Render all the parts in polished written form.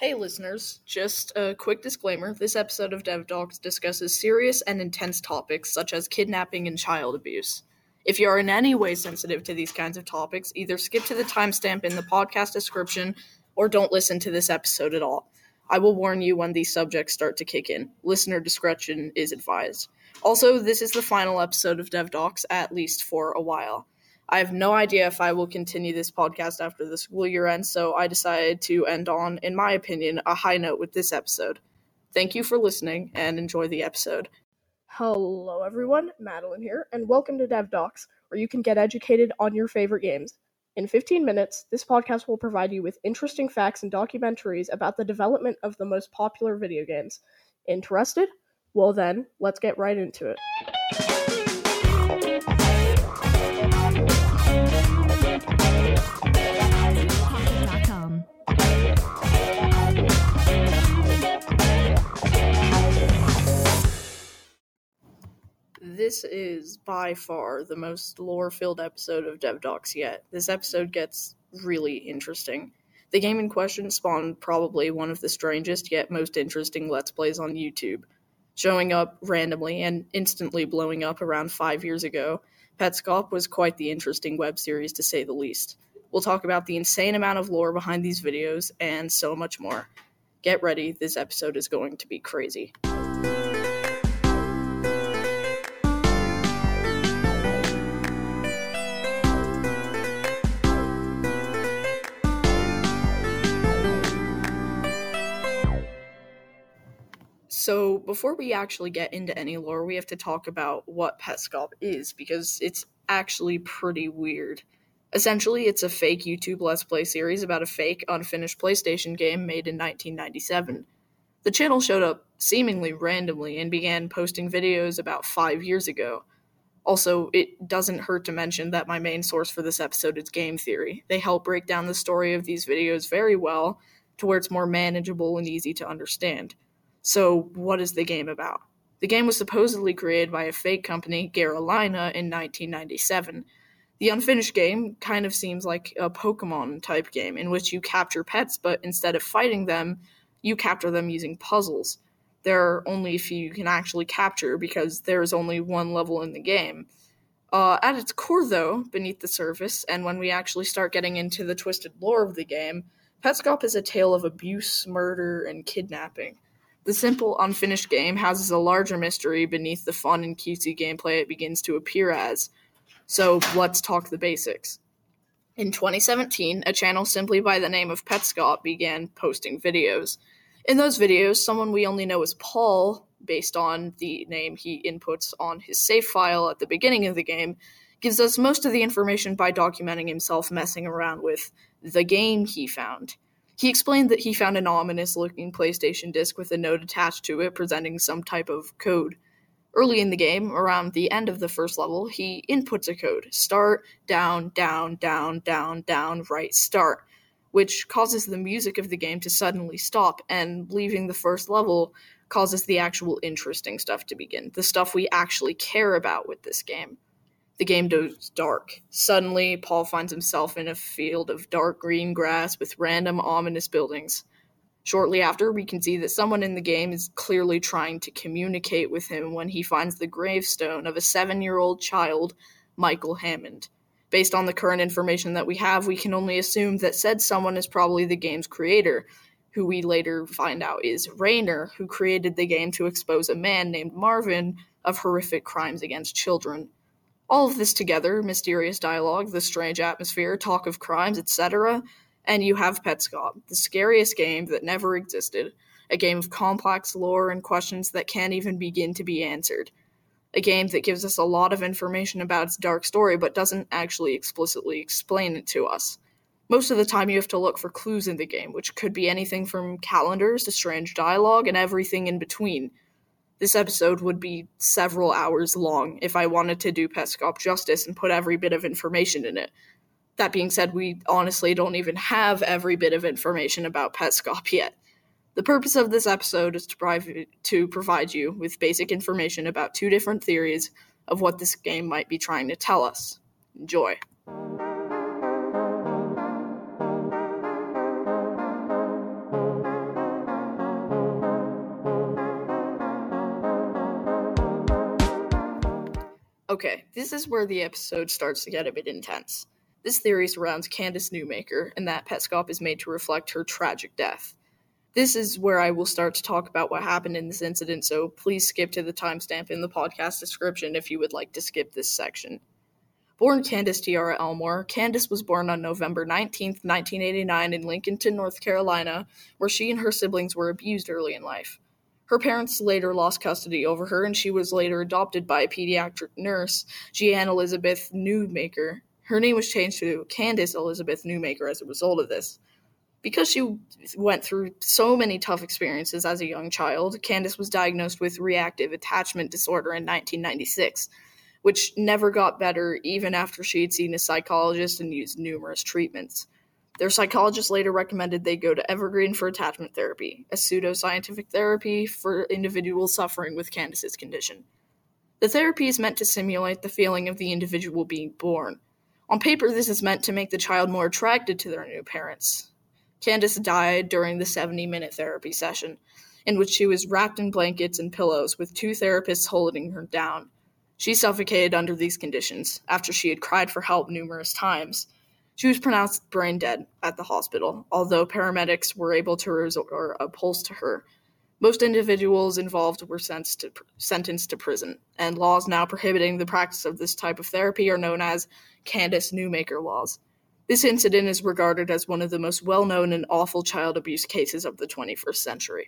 Hey listeners, just a quick disclaimer, this episode of DevDocs discusses serious and intense topics such as kidnapping and child abuse. If you are in any way sensitive to these kinds of topics, either skip to the timestamp in the podcast description or don't listen to this episode at all. I will warn you when these subjects start to kick in. Listener discretion is advised. Also, this is the final episode of DevDocs, at least for a while. I have no idea if I will continue this podcast after the school year ends, so I decided to end on, in my opinion, a high note with this episode. Thank you for listening, and enjoy the episode. Hello everyone, Madeline here, and welcome to DevDocs, where you can get educated on your favorite games. In 15 minutes, this podcast will provide you with interesting facts and documentaries about the development of the most popular video games. Interested? Well then, let's get right into it. This is by far the most lore-filled episode of DevDocs yet. This episode gets really interesting. The game in question spawned probably one of the strangest yet most interesting Let's Plays on YouTube. Showing up randomly and instantly blowing up around 5 years ago, Petscop was quite the interesting web series to say the least. We'll talk about the insane amount of lore behind these videos and so much more. Get ready, this episode is going to be crazy. So, before we actually get into any lore, we have to talk about what Petscop is, because it's actually pretty weird. Essentially, it's a fake YouTube Let's Play series about a fake, unfinished PlayStation game made in 1997. The channel showed up seemingly randomly and began posting videos about 5 years ago. Also, it doesn't hurt to mention that my main source for this episode is Game Theory. They help break down the story of these videos very well, to where it's more manageable and easy to understand. So, what is the game about? The game was supposedly created by a fake company, Garalina, in 1997. The unfinished game kind of seems like a Pokemon-type game, in which you capture pets, but instead of fighting them, you capture them using puzzles. There are only a few you can actually capture, because there is only one level in the game. At its core, though, beneath the surface, and when we actually start getting into the twisted lore of the game, Petscop is a tale of abuse, murder, and kidnapping. The simple, unfinished game houses a larger mystery beneath the fun and cutesy gameplay it begins to appear as. So, let's talk the basics. In 2017, a channel simply by the name of Petscop began posting videos. In those videos, someone we only know as Paul, based on the name he inputs on his save file at the beginning of the game, gives us most of the information by documenting himself messing around with the game he found. He explained that he found an ominous-looking PlayStation disc with a note attached to it presenting some type of code. Early in the game, around the end of the first level, he inputs a code, start, down, down, down, down, down, right, start, which causes the music of the game to suddenly stop, and leaving the first level causes the actual interesting stuff to begin, the stuff we actually care about with this game. The game goes dark. Suddenly, Paul finds himself in a field of dark green grass with random ominous buildings. Shortly after, we can see that someone in the game is clearly trying to communicate with him when he finds the gravestone of a 7-year-old child, Michael Hammond. Based on the current information that we have, we can only assume that said someone is probably the game's creator, who we later find out is Rainer, who created the game to expose a man named Marvin of horrific crimes against children. All of this together, mysterious dialogue, the strange atmosphere, talk of crimes, etc., and you have Petscop, the scariest game that never existed, a game of complex lore and questions that can't even begin to be answered. A game that gives us a lot of information about its dark story but doesn't actually explicitly explain it to us. Most of the time you have to look for clues in the game, which could be anything from calendars to strange dialogue and everything in between. This episode would be several hours long if I wanted to do Petscop justice and put every bit of information in it. That being said, we honestly don't even have every bit of information about Petscop yet. The purpose of this episode is to provide you with basic information about two different theories of what this game might be trying to tell us. Enjoy. Okay, this is where the episode starts to get a bit intense. This theory surrounds Candace Newmaker, and that Petscop is made to reflect her tragic death. This is where I will start to talk about what happened in this incident, so please skip to the timestamp in the podcast description if you would like to skip this section. Born Candace Tiara Elmore, Candace was born on November 19th, 1989 in Lincolnton, North Carolina, where she and her siblings were abused early in life. Her parents later lost custody over her, and she was later adopted by a pediatric nurse, Jeanne Elizabeth Newmaker. Her name was changed to Candace Elizabeth Newmaker as a result of this. Because she went through so many tough experiences as a young child, Candace was diagnosed with reactive attachment disorder in 1996, which never got better even after she had seen a psychologist and used numerous treatments. Their psychologist later recommended they go to Evergreen for attachment therapy, a pseudoscientific therapy for individuals suffering with Candace's condition. The therapy is meant to simulate the feeling of the individual being born. On paper, this is meant to make the child more attracted to their new parents. Candace died during the 70-minute therapy session, in which she was wrapped in blankets and pillows with two therapists holding her down. She suffocated under these conditions after she had cried for help numerous times. She was pronounced brain dead at the hospital, although paramedics were able to restore a pulse to her. Most individuals involved were sentenced to prison, and laws now prohibiting the practice of this type of therapy are known as Candace Newmaker laws. This incident is regarded as one of the most well-known and awful child abuse cases of the 21st century.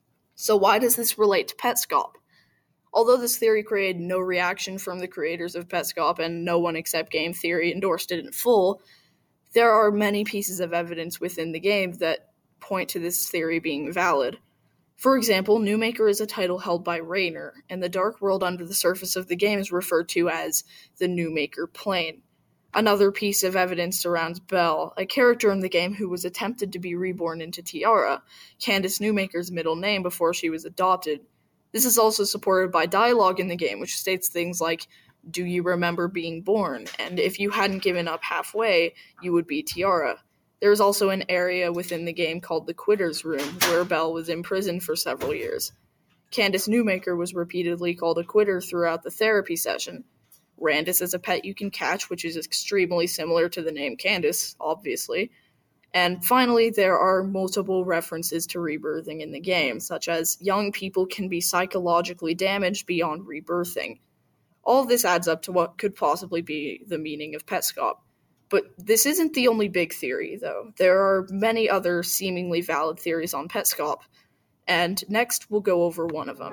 So why does this relate to Petscop? Although this theory created no reaction from the creators of Petscop and no one except Game Theory endorsed it in full, there are many pieces of evidence within the game that point to this theory being valid. For example, Newmaker is a title held by Raynor, and the dark world under the surface of the game is referred to as the Newmaker Plane. Another piece of evidence surrounds Belle, a character in the game who was attempted to be reborn into Tiara, Candace Newmaker's middle name before she was adopted. This is also supported by dialogue in the game, which states things like, "Do you remember being born?" and "If you hadn't given up halfway, you would be Tiara." There is also an area within the game called the Quitter's Room, where Belle was imprisoned for several years. Candace Newmaker was repeatedly called a quitter throughout the therapy session. Randus is a pet you can catch, which is extremely similar to the name Candace, obviously. And finally, there are multiple references to rebirthing in the game, such as young people can be psychologically damaged beyond rebirthing. All of this adds up to what could possibly be the meaning of Petscop. But this isn't the only big theory, though. There are many other seemingly valid theories on Petscop, and next we'll go over one of them.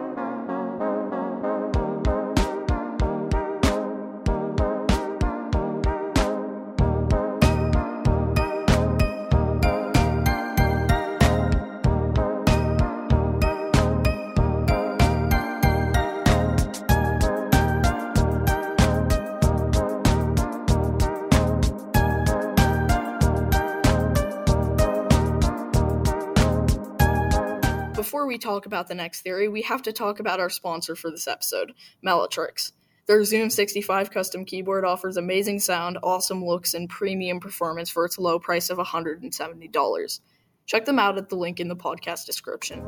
Before we talk about the next theory, we have to talk about our sponsor for this episode, Mellatrix. Their Zoom 65 custom keyboard offers amazing sound, awesome looks, and premium performance for its low price of $170. Check them out at the link in the podcast description.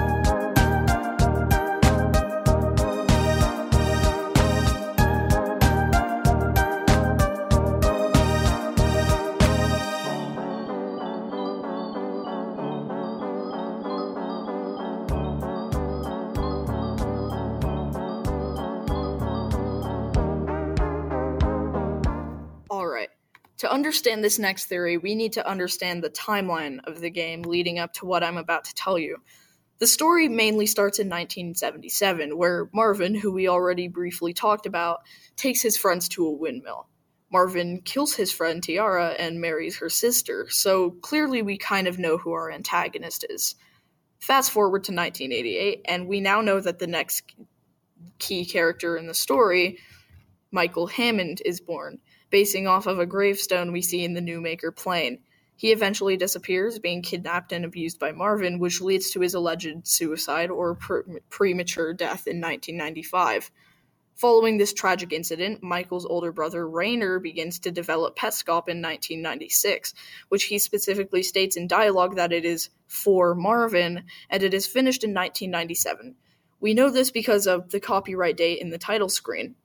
Alright, to understand this next theory, we need to understand the timeline of the game leading up to what I'm about to tell you. The story mainly starts in 1977, where Marvin, who we already briefly talked about, takes his friends to a windmill. Marvin kills his friend Tiara and marries her sister, so clearly we kind of know who our antagonist is. Fast forward to 1988, and we now know that the next key character in the story, Michael Hammond, is born, basing off of a gravestone we see in the Newmaker Plane. He eventually disappears, being kidnapped and abused by Marvin, which leads to his alleged suicide or premature death in 1995. Following this tragic incident, Michael's older brother Raynor begins to develop Petscop in 1996, which he specifically states in dialogue that it is for Marvin, and it is finished in 1997. We know this because of the copyright date in the title screen.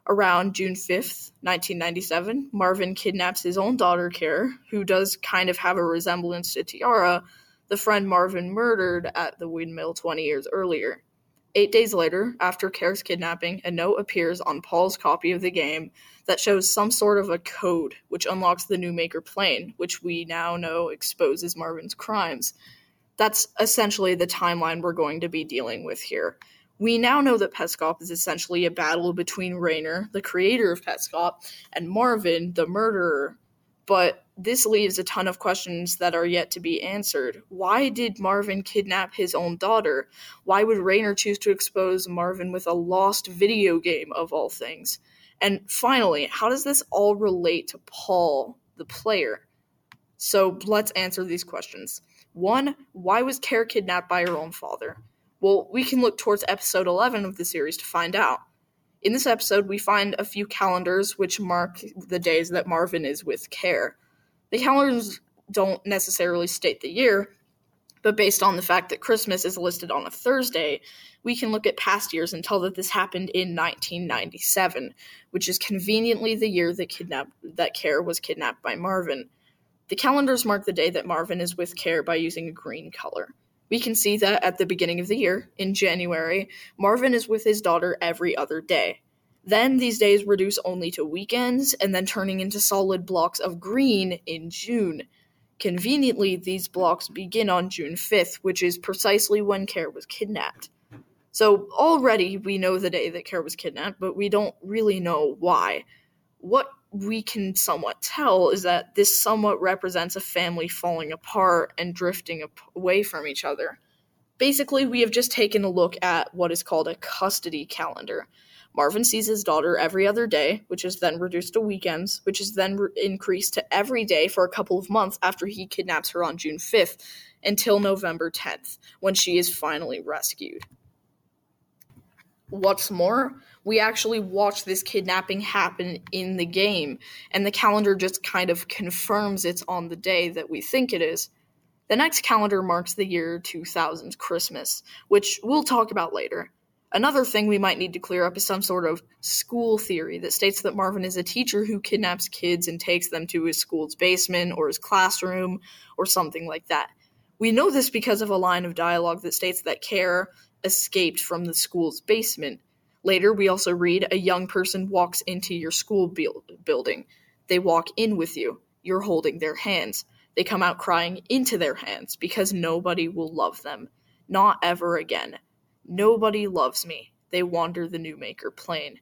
Around June 5th, 1997, Marvin kidnaps his own daughter, Care, who does kind of have a resemblance to Tiara, the friend Marvin murdered at the windmill 20 years earlier. 8 days later, after Care's kidnapping, a note appears on Paul's copy of the game that shows some sort of a code which unlocks the Newmaker plane, which we now know exposes Marvin's crimes. That's essentially the timeline we're going to be dealing with here. We now know that Peskov is essentially a battle between Raynor, the creator of Peskov, and Marvin, the murderer. But this leaves a ton of questions that are yet to be answered. Why did Marvin kidnap his own daughter? Why would Raynor choose to expose Marvin with a lost video game, of all things? And finally, how does this all relate to Paul, the player? So let's answer these questions. 1. Why was Care kidnapped by her own father? Well, we can look towards episode 11 of the series to find out. In this episode, we find a few calendars which mark the days that Marvin is with Care. The calendars don't necessarily state the year, but based on the fact that Christmas is listed on a Thursday, we can look at past years and tell that this happened in 1997, which is conveniently the year that Care was kidnapped by Marvin. The calendars mark the day that Marvin is with Care by using a green color. We can see that at the beginning of the year, in January, Marvin is with his daughter every other day. Then these days reduce only to weekends, and then turning into solid blocks of green in June. Conveniently, these blocks begin on June 5th, which is precisely when Care was kidnapped. So already we know the day that Care was kidnapped, but we don't really know why. What we can somewhat tell is that this somewhat represents a family falling apart and drifting away from each other. Basically, we have just taken a look at what is called a custody calendar. Marvin sees his daughter every other day, which is then reduced to weekends, which is then increased to every day for a couple of months after he kidnaps her on June 5th, until November 10th, when she is finally rescued. What's more, we actually watch this kidnapping happen in the game, and the calendar just kind of confirms it's on the day that we think it is. The next calendar marks the year 2000's Christmas, which we'll talk about later. Another thing we might need to clear up is some sort of school theory that states that Marvin is a teacher who kidnaps kids and takes them to his school's basement or his classroom or something like that. We know this because of a line of dialogue that states that Care escaped from the school's basement. Later, we also read, a young person walks into your school building. They walk in with you. You're holding their hands. They come out crying into their hands because nobody will love them. Not ever again. Nobody loves me. They wander the Newmaker plane.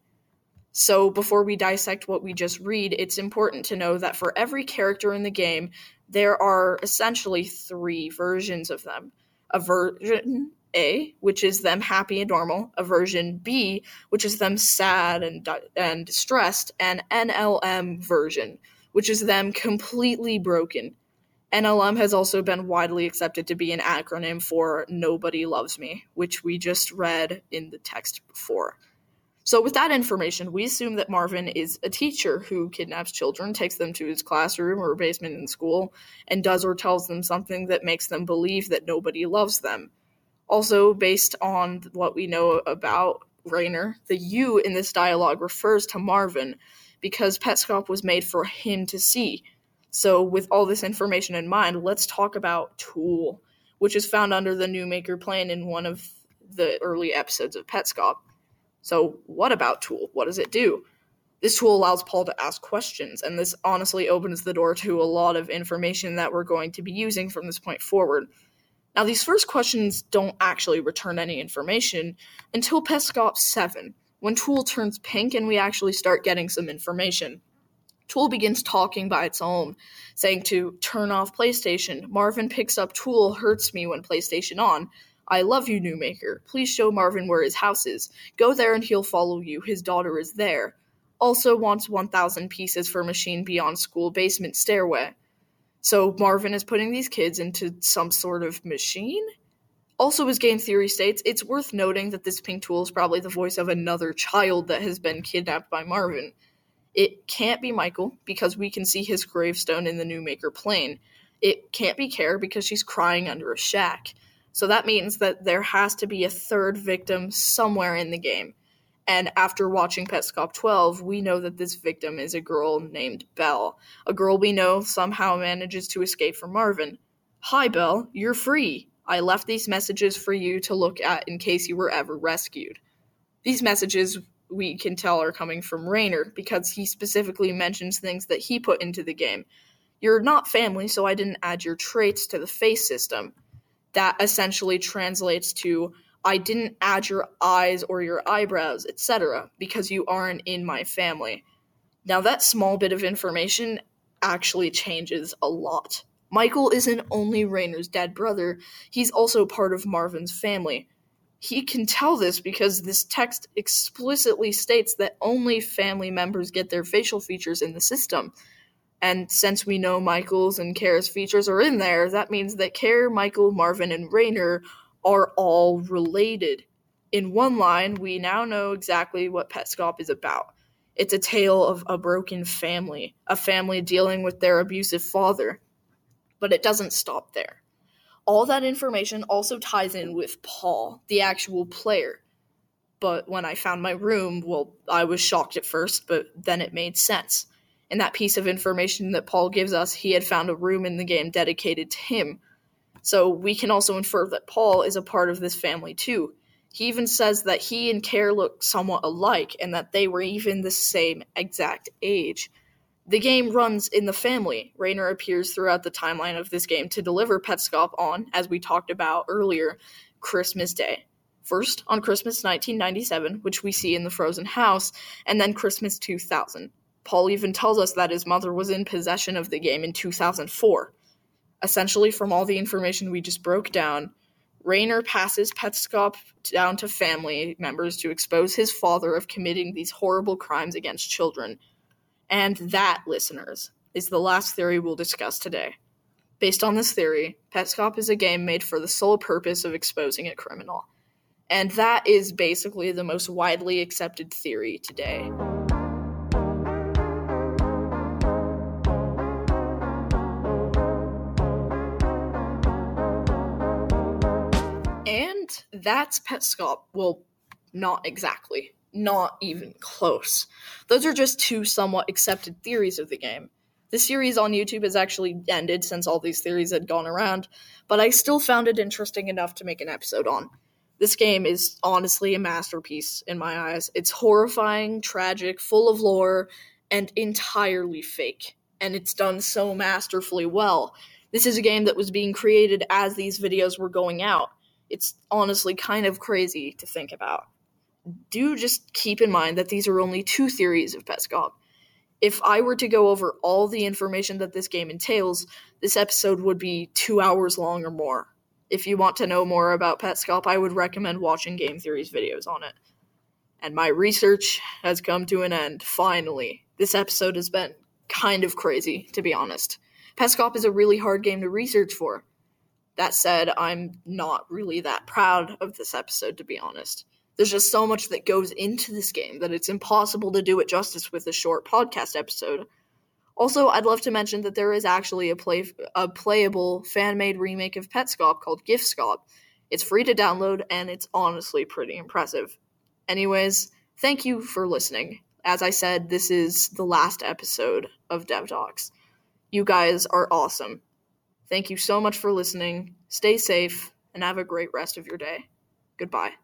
So before we dissect what we just read, it's important to know that for every character in the game, there are essentially 3 versions of them. A version A, which is them happy and normal, a version B, which is them sad and distressed, and NLM version, which is them completely broken. NLM has also been widely accepted to be an acronym for Nobody Loves Me, which we just read in the text before. So with that information, we assume that Marvin is a teacher who kidnaps children, takes them to his classroom or basement in school, and does or tells them something that makes them believe that nobody loves them. Also, based on what we know about Raynor, the you in this dialogue refers to Marvin because Peskov was made for him to see. So with all this information in mind, let's talk about Tool, which is found under the Newmaker plane in one of the early episodes of Peskov. So what about Tool? What does it do? This tool allows Paul to ask questions, and this honestly opens the door to a lot of information that we're going to be using from this point forward. Now, these first questions don't actually return any information until Peskov 7, when Tool turns pink and we actually start getting some information. Tool begins talking by its own, saying to turn off PlayStation. Marvin picks up Tool hurts me when PlayStation on. I love you, Newmaker. Please show Marvin where his house is. Go there and he'll follow you. His daughter is there. Also wants 1,000 pieces for machine beyond school basement stairway. So Marvin is putting these kids into some sort of machine? Also, as game theory states, it's worth noting that this pink tool is probably the voice of another child that has been kidnapped by Marvin. It can't be Michael, because we can see his gravestone in the Newmaker plane. It can't be Care, because she's crying under a shack. So that means that there has to be a third victim somewhere in the game. And after watching Petscop 12, we know that this victim is a girl named Belle. A girl we know somehow manages to escape from Marvin. "Hi, Belle, you're free. I left these messages for you to look at in case you were ever rescued." These messages, we can tell, are coming from Rainer, because he specifically mentions things that he put into the game. "You're not family, so I didn't add your traits to the face system." That essentially translates to, "I didn't add your eyes or your eyebrows, etc., because you aren't in my family." Now, that small bit of information actually changes a lot. Michael isn't only Rainer's dead brother, he's also part of Marvin's family. He can tell this because this text explicitly states that only family members get their facial features in the system. And since we know Michael's and Kara's features are in there, that means that Kara, Michael, Marvin, and Rainer are all related. In one line, we now know exactly what Petscop is about. It's a tale of a broken family, a family dealing with their abusive father. But it doesn't stop there. All that information also ties in with Paul, the actual player. But when I found my room, well, I was shocked at first, but then it made sense. In that piece of information that Paul gives us, he had found a room in the game dedicated to him. So we can also infer that Paul is a part of this family too. He even says that he and Kara look somewhat alike, and that they were even the same exact age. The game runs in the family. Rainer appears throughout the timeline of this game to deliver Petscop on, as we talked about earlier, Christmas Day. First, on Christmas 1997, which we see in the frozen house, and then Christmas 2000. Paul even tells us that his mother was in possession of the game in 2004. Essentially, from all the information we just broke down, Rainer passes Petscop down to family members to expose his father of committing these horrible crimes against children. And that, listeners, is the last theory we'll discuss today. Based on this theory, Petscop is a game made for the sole purpose of exposing a criminal. And that is basically the most widely accepted theory today. And that's Petscop. Well, not exactly. Not even close. Those are just two somewhat accepted theories of the game. The series on YouTube has actually ended since all these theories had gone around, but I still found it interesting enough to make an episode on. This game is honestly a masterpiece in my eyes. It's horrifying, tragic, full of lore, and entirely fake. And it's done so masterfully well. This is a game that was being created as these videos were going out. It's honestly kind of crazy to think about. Do just keep in mind that these are only two theories of Petscop. If I were to go over all the information that this game entails, this episode would be 2 hours long or more. If you want to know more about Petscop, I would recommend watching Game Theory's videos on it. And my research has come to an end, finally. This episode has been kind of crazy, to be honest. Petscop is a really hard game to research for. That said, I'm not really that proud of this episode, to be honest. There's just so much that goes into this game that it's impossible to do it justice with a short podcast episode. Also, I'd love to mention that there is actually a playable fan-made remake of Petscop called Giftscop. It's free to download, and it's honestly pretty impressive. Anyways, thank you for listening. As I said, this is the last episode of DevDocs. You guys are awesome. Thank you so much for listening. Stay safe, and have a great rest of your day. Goodbye.